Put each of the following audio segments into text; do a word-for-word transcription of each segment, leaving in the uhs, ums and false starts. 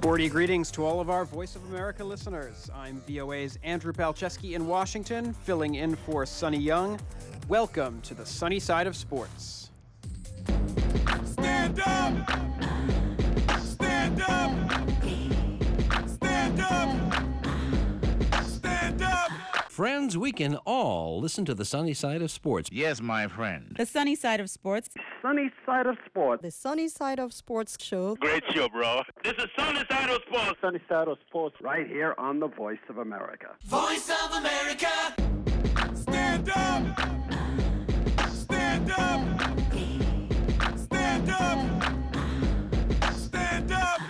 Sporty greetings to all of our Voice of America listeners. I'm V O A's Andrew Palczewski in Washington, filling in for Sonny Young. Welcome to the sunny side of sports. Stand up! Stand up! Stand up! Stand up! Friends, we can all listen to the sunny side of sports. Yes, my friend. The sunny side of sports. Sunny side of sports. The Sunny Side of Sports show. Great show, bro. This is Sunny Side of Sports. Sunny side of sports right here on the Voice of America. Voice of America! Stand up! Stand up! Stand up! Stand up!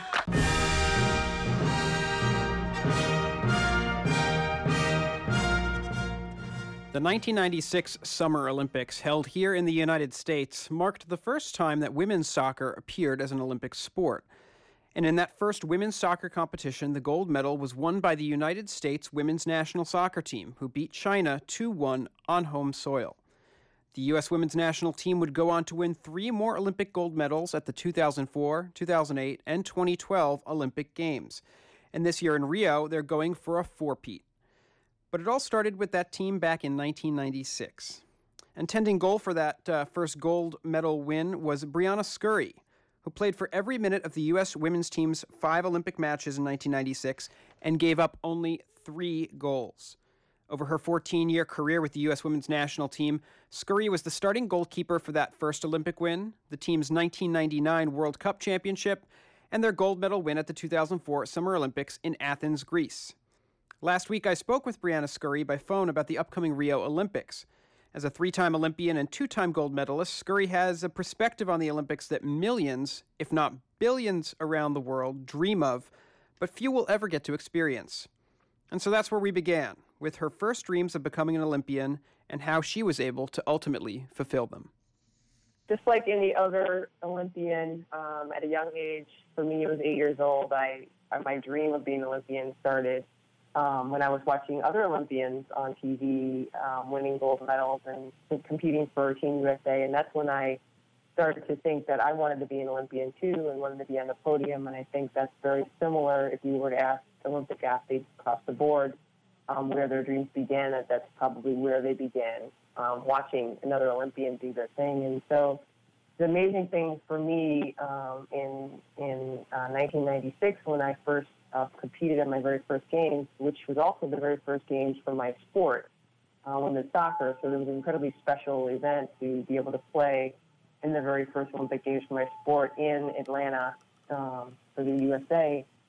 The nineteen ninety-six Summer Olympics, held here in the United States, marked the first time that women's soccer appeared as an Olympic sport. And in that first women's soccer competition, the gold medal was won by the United States women's national soccer team, who beat China two one on home soil. The U S women's national team would go on to win three more Olympic gold medals at the two thousand four, two thousand eight, and twenty twelve Olympic Games. And this year in Rio, they're going for a four-peat. But it all started with that team back in nineteen ninety-six. And tending goal for that uh, first gold medal win was Brianna Scurry, who played for every minute of the U S women's team's five Olympic matches in nineteen ninety-six and gave up only three goals. Over her fourteen-year career with the U S women's national team, Scurry was the starting goalkeeper for that first Olympic win, the team's nineteen ninety-nine World Cup championship, and their gold medal win at the two thousand four Summer Olympics in Athens, Greece. Last week, I spoke with Brianna Scurry by phone about the upcoming Rio Olympics. As a three-time Olympian and two-time gold medalist, Scurry has a perspective on the Olympics that millions, if not billions around the world, dream of, but few will ever get to experience. And so that's where we began, with her first dreams of becoming an Olympian and how she was able to ultimately fulfill them. Just like any other Olympian, um, at a young age, for me, it was eight years old, I, my dream of being an Olympian started Um, when I was watching other Olympians on T V um, winning gold medals and competing for Team U S A, and that's when I started to think that I wanted to be an Olympian too and wanted to be on the podium, and I think that's very similar if you were to ask Olympic athletes across the board um, where their dreams began, that that's probably where they began, um, watching another Olympian do their thing. And so the amazing thing for me um, in, in uh, nineteen ninety-six when I first Uh, competed at my very first games, which was also the very first games for my sport, uh, women's soccer. So it was an incredibly special event to be able to play in the very first Olympic Games for my sport in Atlanta um, for the U S A.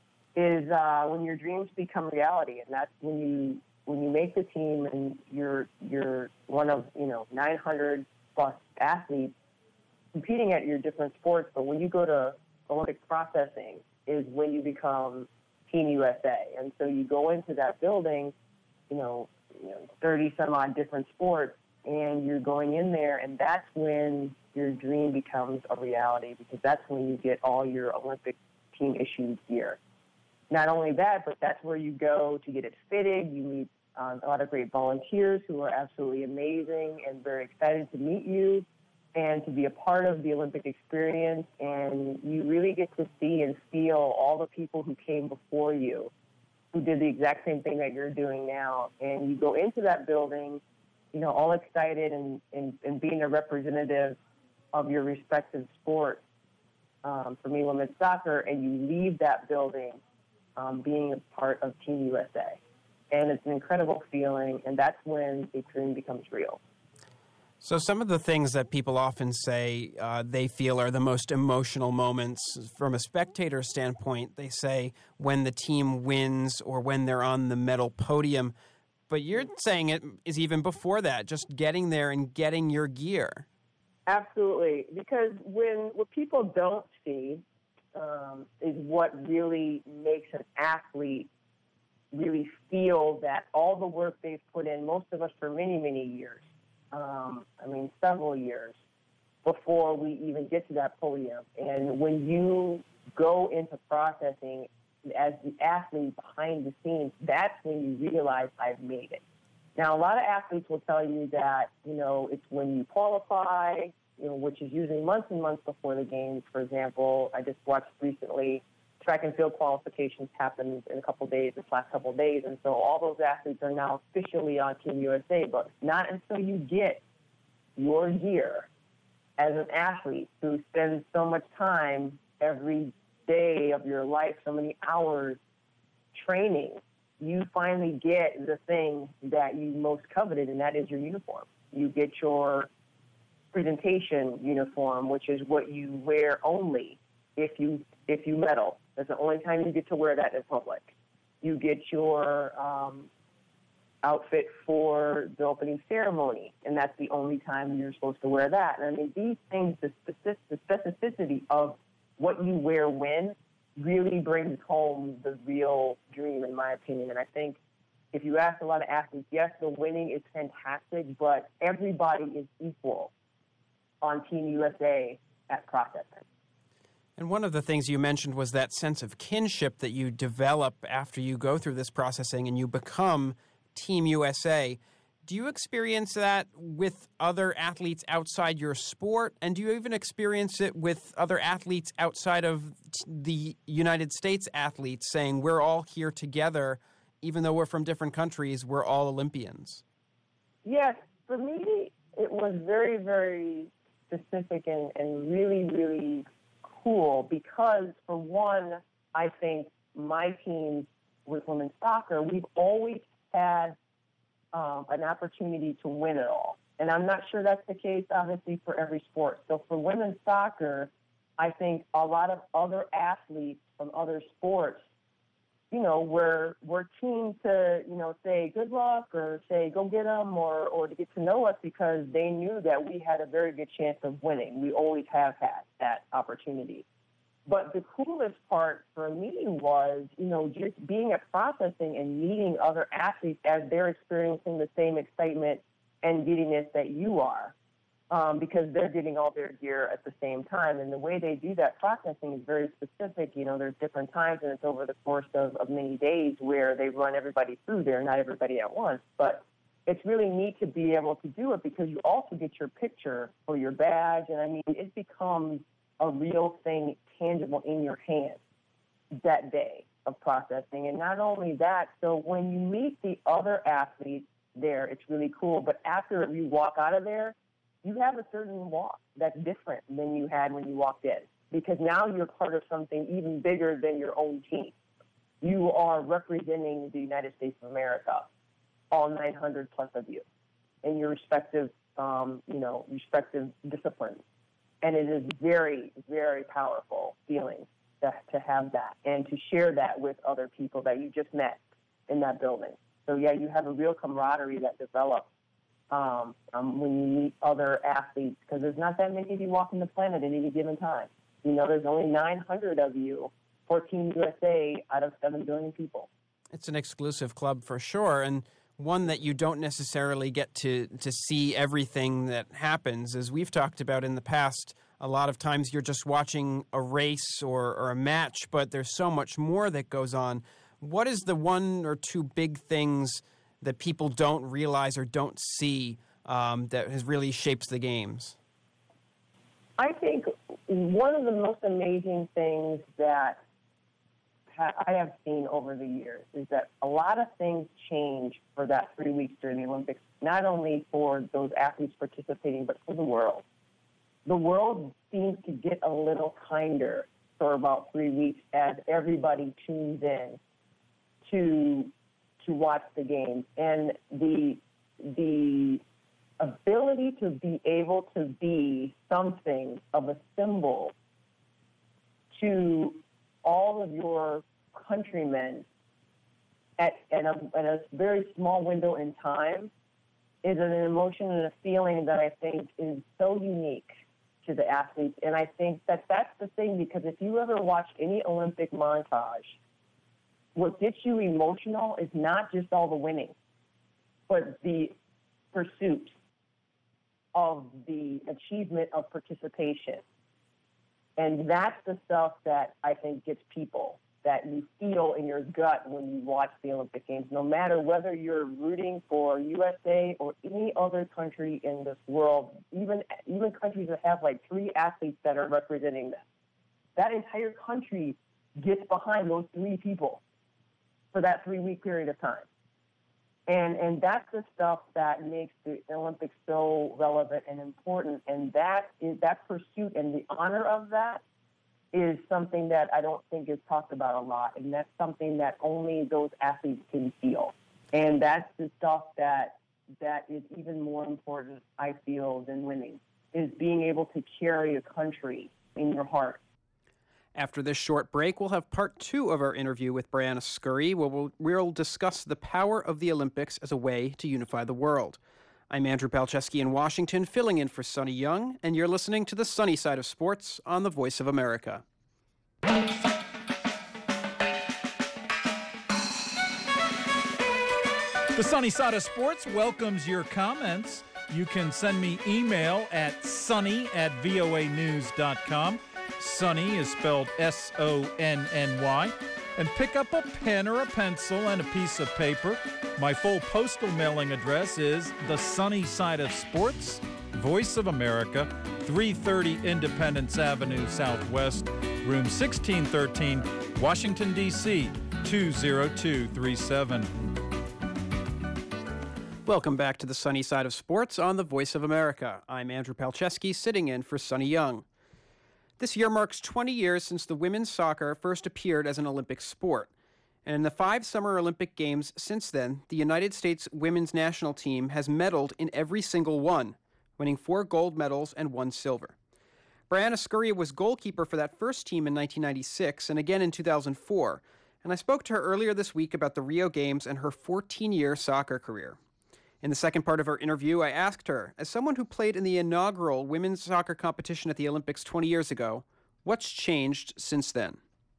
Is uh, when your dreams become reality, and that's when you when you make the team and you're you're one of you know nine hundred plus athletes competing at your different sports. But when you go to Olympic processing, is when you become Team U S A. And so you go into that building, you know, you know, thirty some odd different sports, and you're going in there, and that's when your dream becomes a reality, because that's when you get all your Olympic team issued gear. Not only that, but that's where you go to get it fitted. You meet um, a lot of great volunteers who are absolutely amazing and very excited to meet you and to be a part of the Olympic experience, and you really get to see and feel all the people who came before you, who did the exact same thing that you're doing now. And you go into that building, you know, all excited and, and, and being a representative of your respective sport, um, for me, women's soccer, and you leave that building um, being a part of Team U S A. And it's an incredible feeling, and that's when the dream becomes real. So some of the things that people often say uh, they feel are the most emotional moments from a spectator standpoint, they say when the team wins or when they're on the medal podium. But you're saying it is even before that, just getting there and getting your gear. Absolutely. Because when what people don't see um, is what really makes an athlete really feel that all the work they've put in, most of us for many, many years, Um, I mean, several years before we even get to that podium. And when you go into processing as the athlete behind the scenes, that's when you realize I've made it. Now, a lot of athletes will tell you that, you know, it's when you qualify, you know, which is usually months and months before the games. For example, I just watched recently track and field qualifications happened in a couple of days, this last couple of days, and so all those athletes are now officially on Team U S A, but not until you get your gear as an athlete who spends so much time every day of your life, so many hours training, you finally get the thing that you most coveted, and that is your uniform. You get your presentation uniform, which is what you wear only if you if you medal. That's the only time you get to wear that in public. You get your um, outfit for the opening ceremony, and that's the only time you're supposed to wear that. And I mean, these things, the, specific, the specificity of what you wear when really brings home the real dream, in my opinion. And I think if you ask a lot of athletes, yes, the winning is fantastic, but everybody is equal on Team U S A at processing. And one of the things you mentioned was that sense of kinship that you develop after you go through this processing and you become Team U S A. Do you experience that with other athletes outside your sport? And do you even experience it with other athletes outside of the United States athletes saying we're all here together, even though we're from different countries, we're all Olympians? Yes, for me, it was very, very specific and, and really, really cool because, for one, I think my team with women's soccer, we've always had um, an opportunity to win it all. And I'm not sure that's the case, obviously, for every sport. So for women's soccer, I think a lot of other athletes from other sports, you know, were, were keen to, you know, say good luck or say go get them or, or to get to know us because they knew that we had a very good chance of winning. We always have had that opportunity. But the coolest part for me was, you know, just being at processing and meeting other athletes as they're experiencing the same excitement and giddiness that you are, um, because they're getting all their gear at the same time. And the way they do that processing is very specific. You know, there's different times, and it's over the course of, of many days where they run everybody through there, not everybody at once. But it's really neat to be able to do it because you also get your picture or your badge. And, I mean, it becomes a real thing tangible in your hand that day of processing. And not only that, so when you meet the other athletes there, it's really cool. But after you walk out of there, you have a certain walk that's different than you had when you walked in because now you're part of something even bigger than your own team. You are representing the United States of America, all nine hundred plus of you, in your respective, um, you know, respective disciplines. And it is very, very powerful feeling to, to have that and to share that with other people that you just met in that building. So, yeah, you have a real camaraderie that develops um, um, when you meet other athletes because there's not that many of you walking the planet at any given time. You know, there's only nine hundred of you for Team U S A out of seven billion people. It's an exclusive club for sure, and one that you don't necessarily get to, to see everything that happens. As we've talked about in the past, a lot of times you're just watching a race or, or a match, but there's so much more that goes on. What is the one or two big things that people don't realize or don't see um, that has really shapes the games? I think one of the most amazing things that I have seen over the years is that a lot of things change for that three weeks during the Olympics, not only for those athletes participating, but for the world. The world seems to get a little kinder for about three weeks as everybody tunes in to to watch the games. And the the ability to be able to be something of a symbol to all of your countrymen at, at, a, at a very small window in time is an emotion and a feeling that I think is so unique to the athletes. And I think that that's the thing, because if you ever watch any Olympic montage, what gets you emotional is not just all the winning, but the pursuit of the achievement of participation. And that's the stuff that I think gets people, that you feel in your gut when you watch the Olympic Games, no matter whether you're rooting for U S A or any other country in this world, even even countries that have like three athletes that are representing them. That entire country gets behind those three people for that three-week period of time. And and that's the stuff that makes the Olympics so relevant and important. And that is that pursuit and the honor of that is something that I don't think is talked about a lot. And that's something that only those athletes can feel. And that's the stuff that that is even more important, I feel, than winning, is being able to carry a country in your heart. After this short break, we'll have part two of our interview with Brianna Scurry, where we'll, we'll discuss the power of the Olympics as a way to unify the world. I'm Andrew Palczewski in Washington, filling in for Sonny Young, and you're listening to The Sunny Side of Sports on the Voice of America. The Sunny Side of Sports welcomes your comments. You can send me email at sunny at v o a news dot com. Sunny is spelled S O N N Y. And pick up a pen or a pencil and a piece of paper. My full postal mailing address is The Sunny Side of Sports, Voice of America, three thirty Independence Avenue Southwest, room sixteen thirteen, Washington, D C two zero two three seven. Welcome back to the Sunny Side of Sports on the Voice of America. I'm Andrew Palczewski, sitting in for Sonny Young. This year marks twenty years since the women's soccer first appeared as an Olympic sport. And in the five Summer Olympic Games since then, the United States women's national team has medaled in every single one, winning four gold medals and one silver. Brianna Scurry was goalkeeper for that first team in nineteen ninety-six and again in two thousand four. And I spoke to her earlier this week about the Rio Games and her fourteen-year soccer career. In the second part of our interview, I asked her, as someone who played in the inaugural women's soccer competition at the Olympics twenty years ago, what's changed since then?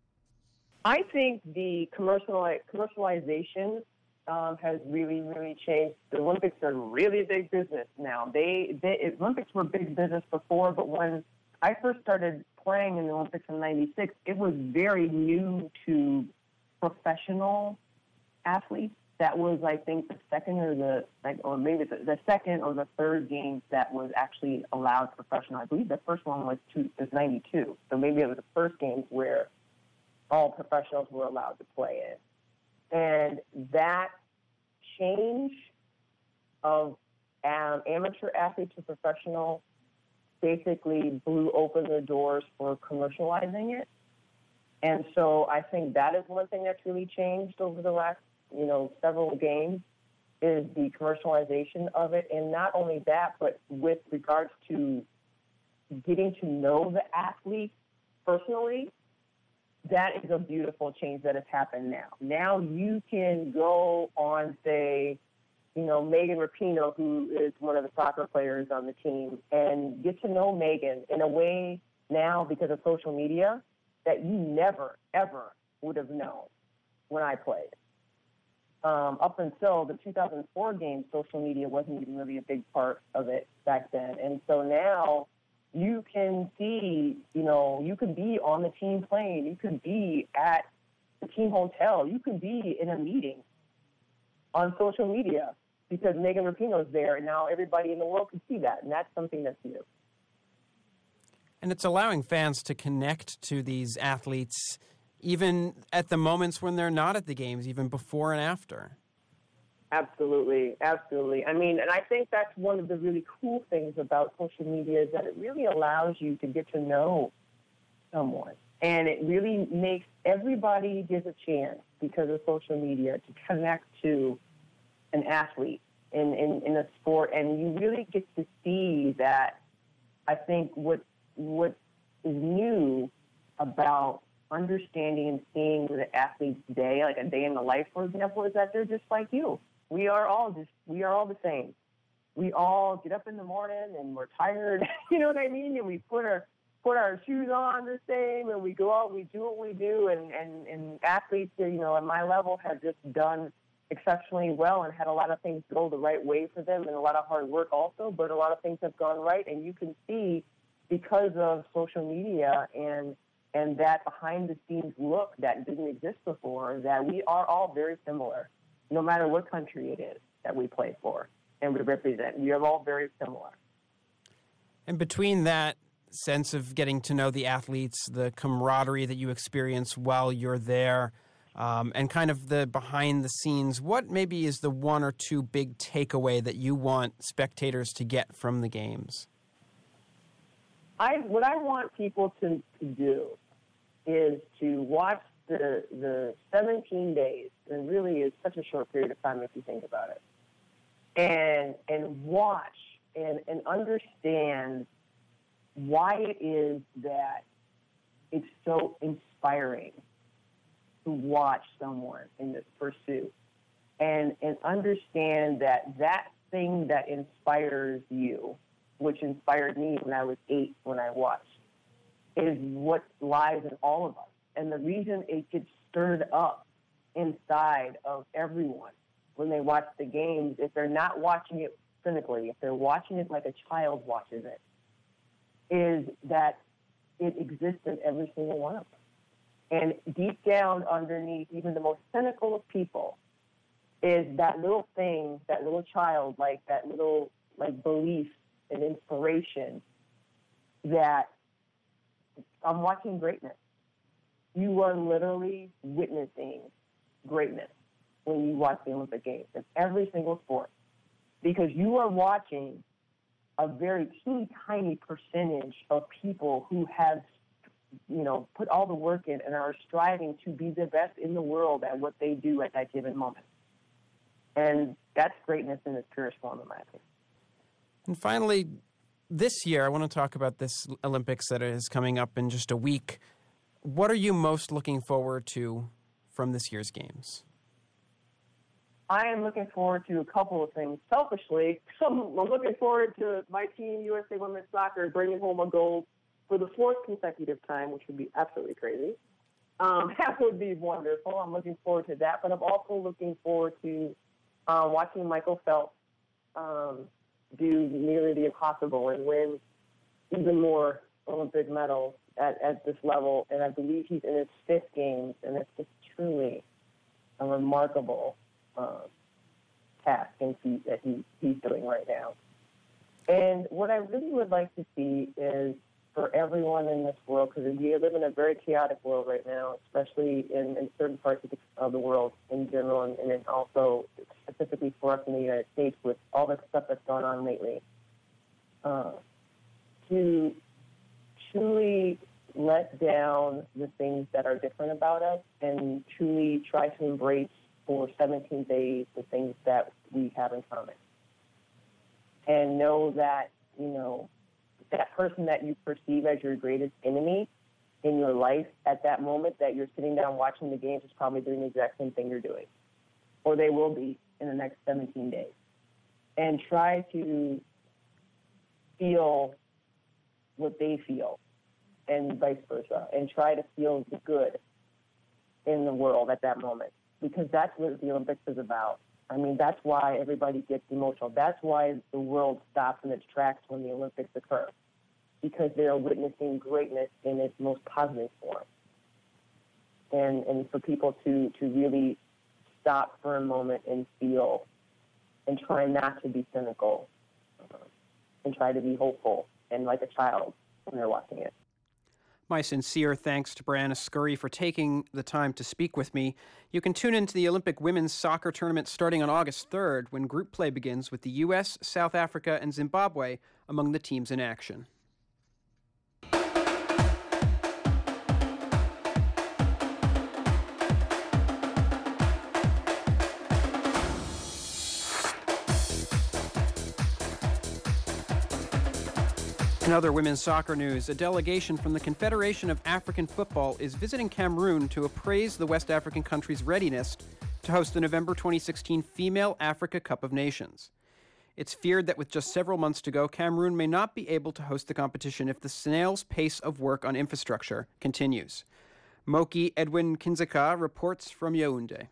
I think the commerciali- commercialization um, has really, really changed. The Olympics are really big business now. They, they Olympics were big business before, but when I first started playing in the Olympics in ninety-six, it was very new to professional athletes. That was, I think, the second or the, like, or maybe the, the second or the third game that was actually allowed professional. I believe the first one was, two, was ninety-two. So maybe it was the first games where all professionals were allowed to play in. And that change of um, amateur athlete to professional basically blew open the doors for commercializing it. And so I think that is one thing that's really changed over the last you know, several games, is the commercialization of it. And not only that, but with regards to getting to know the athlete personally, that is a beautiful change that has happened now. Now you can go on, say, you know, Megan Rapinoe, who is one of the soccer players on the team, and get to know Megan in a way now because of social media that you never, ever would have known when I played. Um, up until the two thousand four games, social media wasn't even really a big part of it back then. And so now you can see, you know, you could be on the team plane. You could be at the team hotel. You could be in a meeting on social media because Megan Rapinoe is there. And now everybody in the world can see that. And that's something that's new. And it's allowing fans to connect to these athletes even at the moments when they're not at the games, even before and after. Absolutely, absolutely. I mean, and I think that's one of the really cool things about social media is that it really allows you to get to know someone. And it really makes everybody gives a chance because of social media to connect to an athlete in, in, in a sport. And you really get to see that, I think, what what is new about understanding and seeing the athlete's day, like a day in the life, for example, is that they're just like you. We are all just, we are all the same. We all get up in the morning and we're tired, you know what I mean? And we put our put our shoes on the same and we go out, we do what we do. And, and, and athletes, you know, at my level have just done exceptionally well and had a lot of things go the right way for them and a lot of hard work also, but a lot of things have gone right. And you can see because of social media and and that behind-the-scenes look that didn't exist before, that we are all very similar, no matter what country it is that we play for and we represent. We are all very similar. And between that sense of getting to know the athletes, the camaraderie that you experience while you're there, um, and kind of the behind the scenes, what maybe is the one or two big takeaway that you want spectators to get from the games? I what I want people to, to do is to watch the the seventeen days, and really is such a short period of time if you think about it, and and watch and, and understand why it is that it's so inspiring to watch someone in this pursuit, and and understand that that thing that inspires you, which inspired me when I was eight when I watched, is what lies in all of us. And the reason it gets stirred up inside of everyone when they watch the games, if they're not watching it cynically, if they're watching it like a child watches it, is that it exists in every single one of us. And deep down underneath even the most cynical of people is that little thing, that little child, like that little like belief and inspiration that I'm watching greatness. You are literally witnessing greatness when you watch the Olympic Games in every single sport, because you are watching a very teeny tiny percentage of people who have, you know, put all the work in and are striving to be the best in the world at what they do at that given moment. And that's greatness in its purest form, in my opinion. And finally, this year, I want to talk about this Olympics that is coming up in just a week. What are you most looking forward to from this year's games? I am looking forward to a couple of things. Selfishly, I'm looking forward to my team, U S A Women's Soccer, bringing home a gold for the fourth consecutive time, which would be absolutely crazy. Um, that would be wonderful. I'm looking forward to that. But I'm also looking forward to uh, watching Michael Phelps um, do nearly the impossible and win even more Olympic medals at, at this level. And I believe he's in his fifth games, and it's just truly a remarkable uh, task and feat that he, he's doing right now. And what I really would like to see is for everyone in this world, because we live in a very chaotic world right now, especially in, in certain parts of the, of the world in general, and, and then also specifically for us in the United States with all the stuff that's gone on lately, uh, to truly let down the things that are different about us and truly try to embrace for seventeen days the things that we have in common. And know that, you know, that person that you perceive as your greatest enemy in your life at that moment that you're sitting down watching the games is probably doing the exact same thing you're doing. Or they will be in the next seventeen days. And try to feel what they feel and vice versa. And try to feel the good in the world at that moment. Because that's what the Olympics is about. I mean, that's why everybody gets emotional. That's why the world stops in its tracks when the Olympics occur, because they're witnessing greatness in its most positive form. And and for people to, to really stop for a moment and feel and try not to be cynical uh, and try to be hopeful and like a child when they're watching it. My sincere thanks to Brianna Scurry for taking the time to speak with me. You can tune into the Olympic women's soccer tournament starting on August third when group play begins with the U S, South Africa, and Zimbabwe among the teams in action. In other women's soccer news, a delegation from the Confederation of African Football is visiting Cameroon to appraise the West African country's readiness to host the November twenty sixteen Female Africa Cup of Nations. It's feared that with just several months to go, Cameroon may not be able to host the competition if the snail's pace of work on infrastructure continues. Moki Edwin Kinzeka reports from Yaoundé.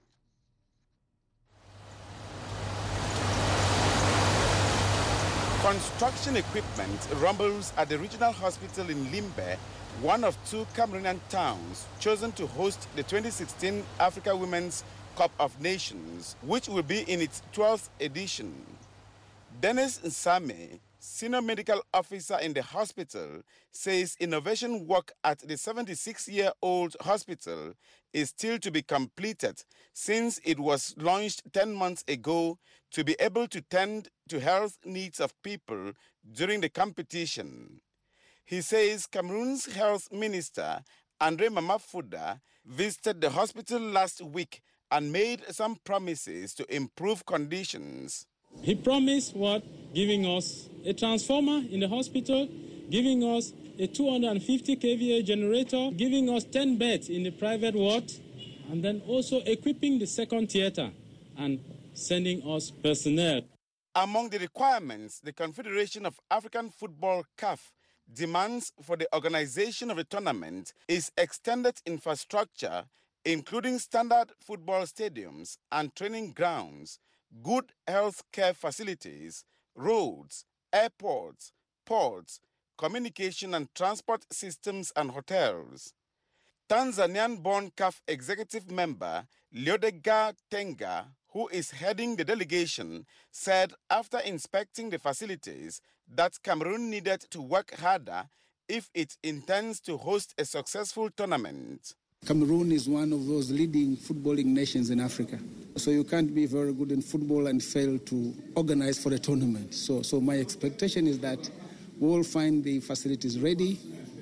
Construction equipment rumbles at the regional hospital in Limbe, one of two Cameroonian towns chosen to host the twenty sixteen Africa Women's Cup of Nations, which will be in its twelfth edition. Dennis Nsame senior medical officer in the hospital, says innovation work at the seventy-six-year-old hospital is still to be completed since it was launched ten months ago to be able to tend to health needs of people during the competition. He says Cameroon's health minister, Andre Mamafuda, visited the hospital last week and made some promises to improve conditions. He promised what? Giving us a transformer in the hospital, giving us a two hundred fifty k V A generator, giving us ten beds in the private ward, and then also equipping the second theater and sending us personnel. Among the requirements, the Confederation of African Football, C A F, demands for the organization of the tournament is extended infrastructure, including standard football stadiums and training grounds, good health care facilities, roads, airports, ports, communication and transport systems, and hotels. Tanzanian-born C A F executive member Leodega Tenga, who is heading the delegation, said after inspecting the facilities that Cameroon needed to work harder if it intends to host a successful tournament. Cameroon is one of those leading footballing nations in Africa. So you can't be very good in football and fail to organize for a tournament. So, so my expectation is that we will find the facilities ready,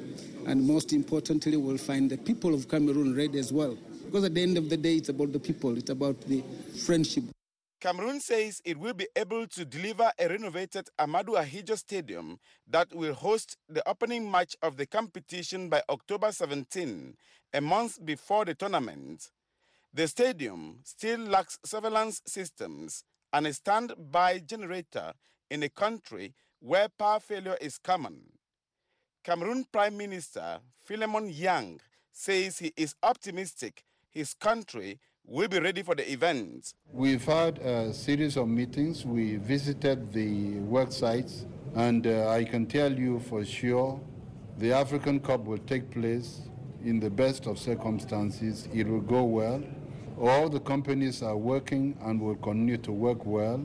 and most importantly, we'll find the people of Cameroon ready as well. Because at the end of the day, it's about the people, it's about the friendship. Cameroon says it will be able to deliver a renovated Amadou Ahidjo Stadium that will host the opening match of the competition by October seventeenth, a month before the tournament. The stadium still lacks surveillance systems and a standby generator in a country where power failure is common. Cameroon Prime Minister Philemon Yang says he is optimistic his country will be ready for the event. We've had a series of meetings. We visited the work sites, and uh, I can tell you for sure the African Cup will take place in the best of circumstances. It will go well. All the companies are working and will continue to work well.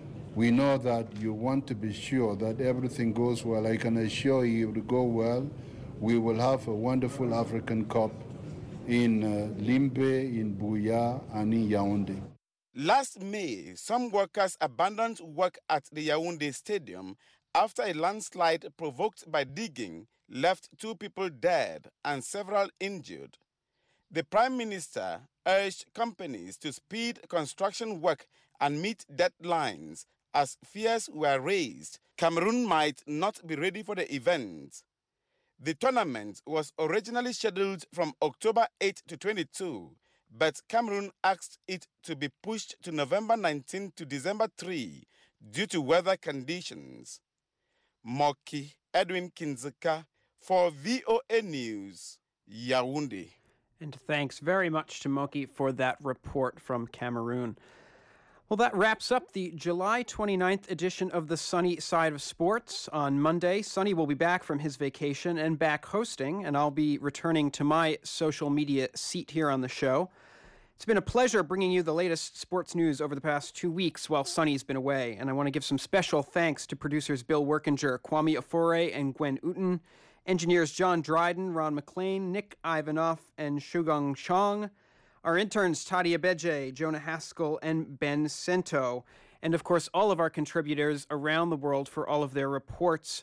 We know that you want to be sure that everything goes well. I can assure you it will go well. We will have a wonderful African Cup in uh, Limbe, in Buea, and in Yaoundé. Last May, some workers abandoned work at the Yaoundé Stadium after a landslide provoked by digging left two people dead and several injured. The Prime Minister urged companies to speed construction work and meet deadlines as fears were raised Cameroon might not be ready for the event. The tournament was originally scheduled from October eighth to twenty-second, but Cameroon asked it to be pushed to November nineteenth to December third due to weather conditions. Moki Edwin Kinzeka for V O A News, Yaoundé. And thanks very much to Moki for that report from Cameroon. Well, that wraps up the July twenty-ninth edition of the Sunny Side of Sports. On Monday, Sunny will be back from his vacation and back hosting, and I'll be returning to my social media seat here on the show. It's been a pleasure bringing you the latest sports news over the past two weeks while Sunny's been away, and I want to give some special thanks to producers Bill Workinger, Kwame Afore, and Gwen Uten, engineers John Dryden, Ron McLean, Nick Ivanoff, and Shugang Chong, our interns Tadia Beje, Jonah Haskell, and Ben Sento, and of course all of our contributors around the world for all of their reports.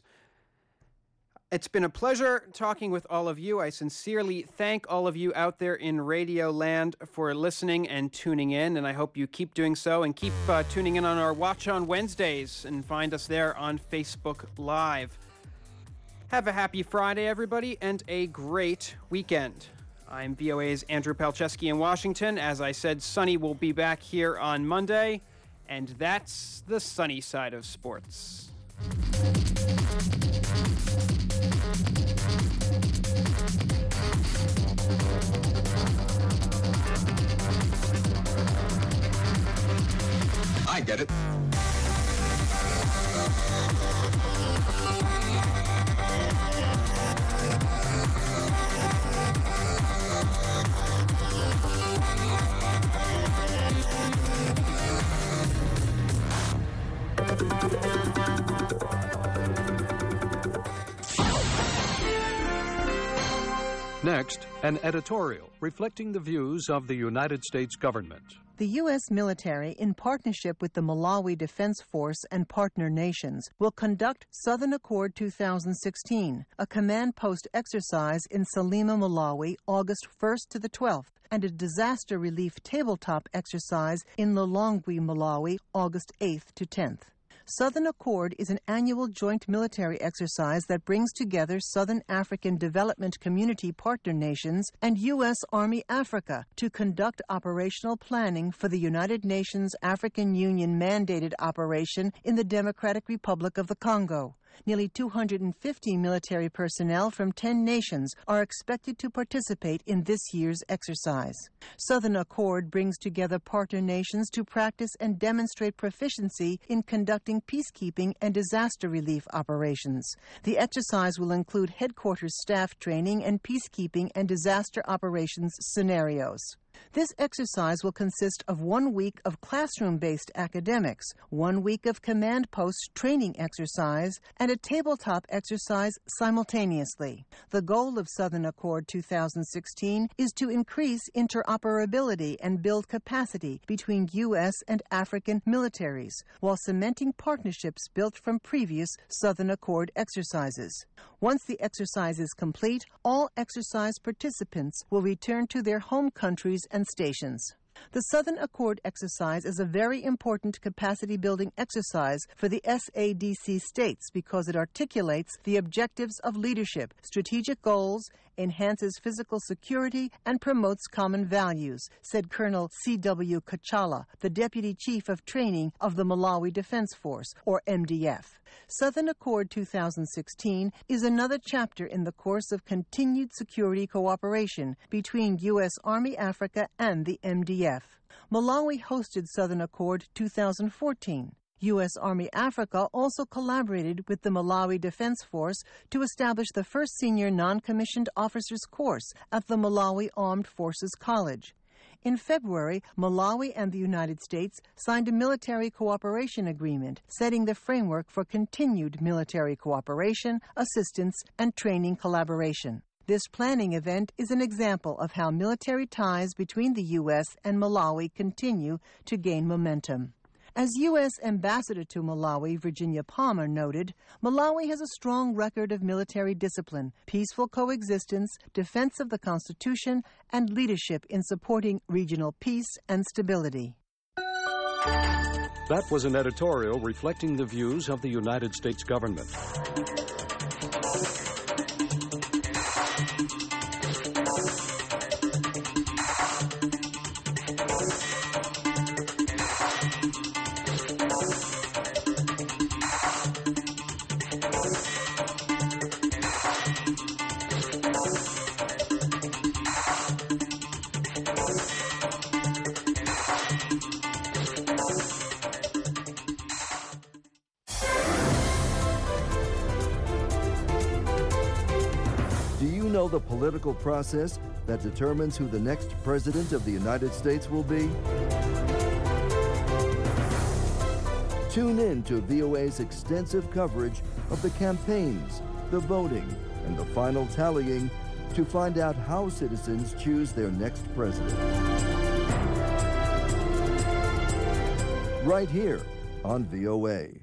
It's been a pleasure talking with all of you. I sincerely thank all of you out there in Radio Land for listening and tuning in, and I hope you keep doing so and keep uh, tuning in on our Watch on Wednesdays and find us there on Facebook Live. Have a happy Friday, everybody, and a great weekend. I'm V O A's Andrew Palczewski in Washington. As I said, Sunny will be back here on Monday, and that's the Sunny Side of Sports. I get it. Next, an editorial reflecting the views of the United States government. The U S military, in partnership with the Malawi Defense Force and partner nations, will conduct Southern Accord two thousand sixteen, a command post exercise in Salima, Malawi, August first to the twelfth, and a disaster relief tabletop exercise in Lilongwe, Malawi, August eighth to tenth. Southern Accord is an annual joint military exercise that brings together Southern African Development Community partner nations and U S Army Africa to conduct operational planning for the United Nations African Union mandated operation in the Democratic Republic of the Congo. Nearly two hundred fifty military personnel from ten nations are expected to participate in this year's exercise. Southern Accord brings together partner nations to practice and demonstrate proficiency in conducting peacekeeping and disaster relief operations. The exercise will include headquarters staff training and peacekeeping and disaster operations scenarios. This exercise will consist of one week of classroom-based academics, one week of command post training exercise, and a tabletop exercise simultaneously. The goal of Southern Accord two thousand sixteen is to increase interoperability and build capacity between U S and African militaries, while cementing partnerships built from previous Southern Accord exercises. Once the exercise is complete, all exercise participants will return to their home countries and stations. The Southern Accord exercise is a very important capacity-building exercise for the S A D C states because it articulates the objectives of leadership, strategic goals, enhances physical security, and promotes common values, said Colonel C W Kachala, the Deputy Chief of Training of the Malawi Defense Force, or M D F. Southern Accord two thousand sixteen is another chapter in the course of continued security cooperation between U S Army Africa and the M D F. Malawi hosted Southern Accord two thousand fourteen. U S Army Africa also collaborated with the Malawi Defense Force to establish the first senior non-commissioned officers course at the Malawi Armed Forces College. In February, Malawi and the United States signed a military cooperation agreement setting the framework for continued military cooperation, assistance, and training collaboration. This planning event is an example of how military ties between the U S and Malawi continue to gain momentum. As U S Ambassador to Malawi, Virginia Palmer, noted, Malawi has a strong record of military discipline, peaceful coexistence, defense of the Constitution, and leadership in supporting regional peace and stability. That was an editorial reflecting the views of the United States government. The political process that determines who the next president of the United States will be? Tune in to V O A's extensive coverage of the campaigns, the voting, and the final tallying to find out how citizens choose their next president. Right here on V O A.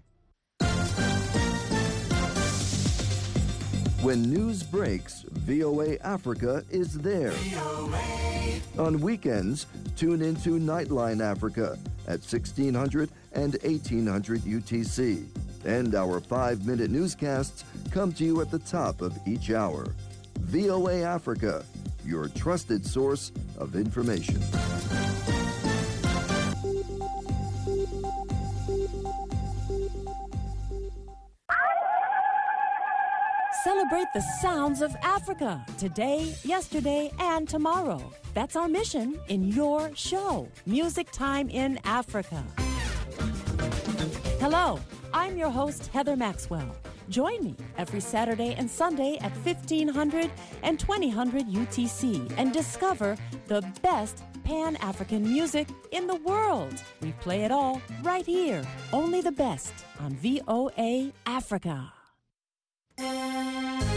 When news breaks, V O A Africa is there. On weekends, tune into Nightline Africa at sixteen hundred and eighteen hundred U T C. And our five-minute newscasts come to you at the top of each hour. V O A Africa, your trusted source of information. Celebrate the sounds of Africa today, yesterday, and tomorrow. That's our mission in your show, Music Time in Africa. Hello, I'm your host, Heather Maxwell. Join me every Saturday and Sunday at fifteen hundred and twenty hundred U T C and discover the best Pan-African music in the world. We play it all right here, only the best on V O A Africa. Thank you.